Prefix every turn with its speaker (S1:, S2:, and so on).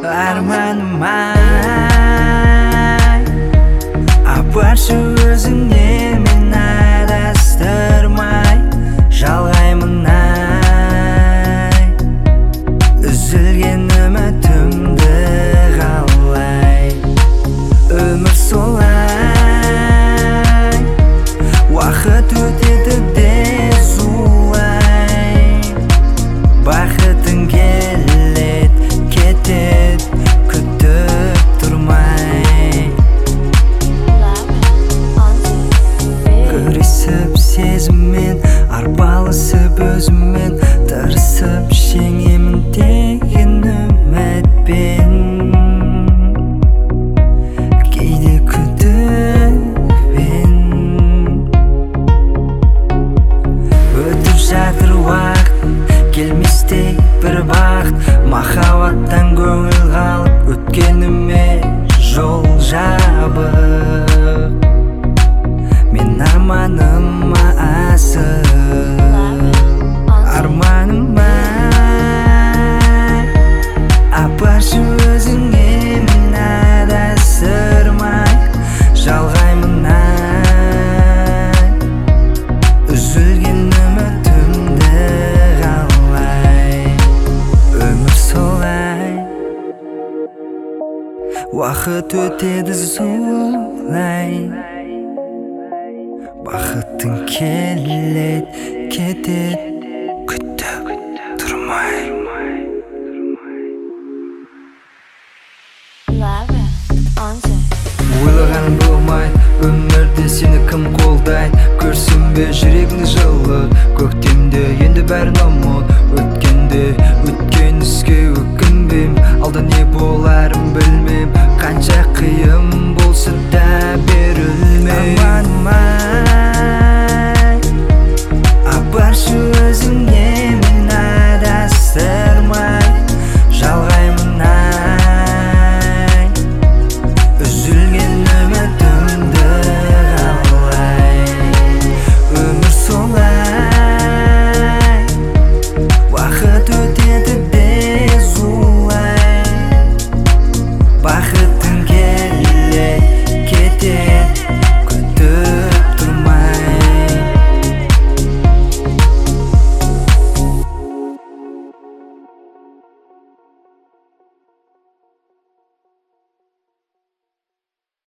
S1: арманым ай апаршы өзіңе мен адастырмай жалғаймын ай үзілген үмітімді қалай өмір солай уақыт өтеді де зулай бақытың келет кетет күтіп тұрмай күресіп сезіммен арпалысып өзіммен тырысып жеңемін деген үмітпен кейде күдікпен өтіп жатыр уақыт келместей бір бақыт махаббаттан көңіл қалып өткеніме жол жабық мен арманыма асық арманым ай апаршы өзіңе мен адастырмай жалғаймын ай үзілген үмітімді қалай өмір солай уақыт өтеді зулай бақытың келет кетет күтіп тұрмай ойлағаным болмайды өмірде сені кім қолдайды көрсін бе жүрегіңді жылы көктемде енді бәрін ұмыт өткенде өткені